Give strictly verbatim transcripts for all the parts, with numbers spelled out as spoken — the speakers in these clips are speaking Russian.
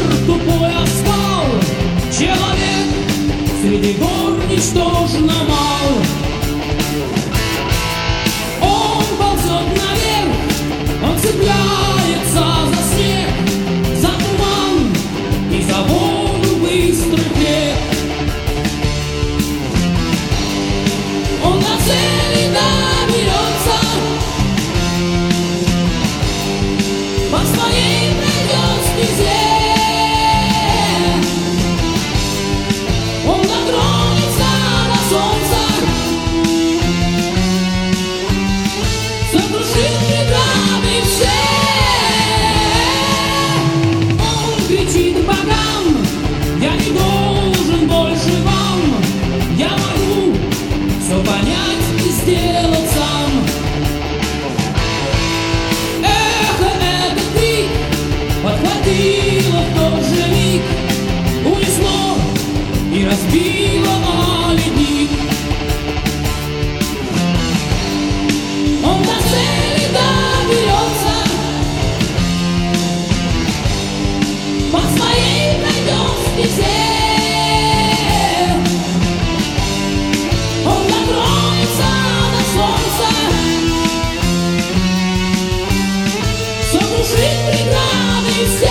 пещер тупой асфальт. Человек среди гор ничтожно мал. Он ползет наверх, он цепляется за снег, за туман и за воду быстрых рек. Он до цели доберется, по своей пройдет стезе. Он дотронется до солнца, сокрушит преграды все. Он кричит богам: я не должен больше вам, я могу все понять и сделать сам. Эхо этот крик подхватило в тот же миг, унесло и разбило о ледник. Он до цели доберется, по своей пройдет стезе. Он дотронется до солнца, сокрушит преграды все.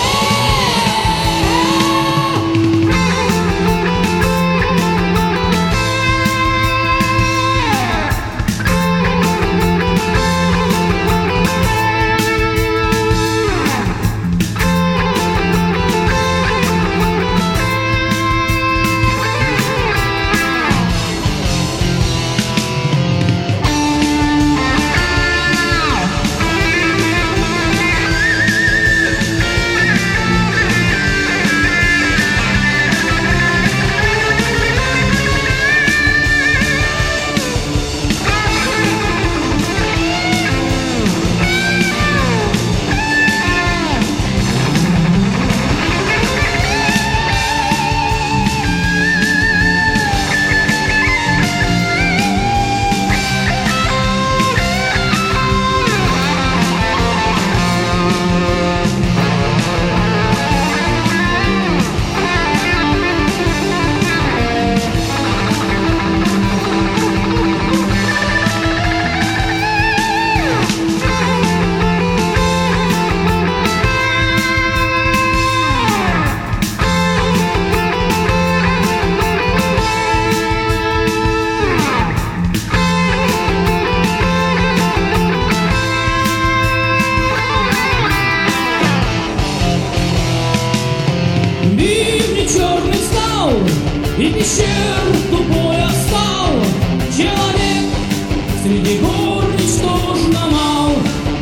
Черный скал и пещер тупой асфальт. Человек среди гор ничтожно мал.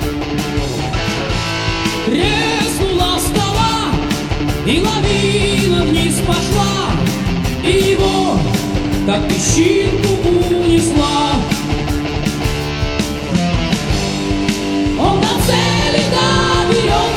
Треснула скала, и лавина вниз пошла, и его, как песчинку, унесла. Он до цели доберется,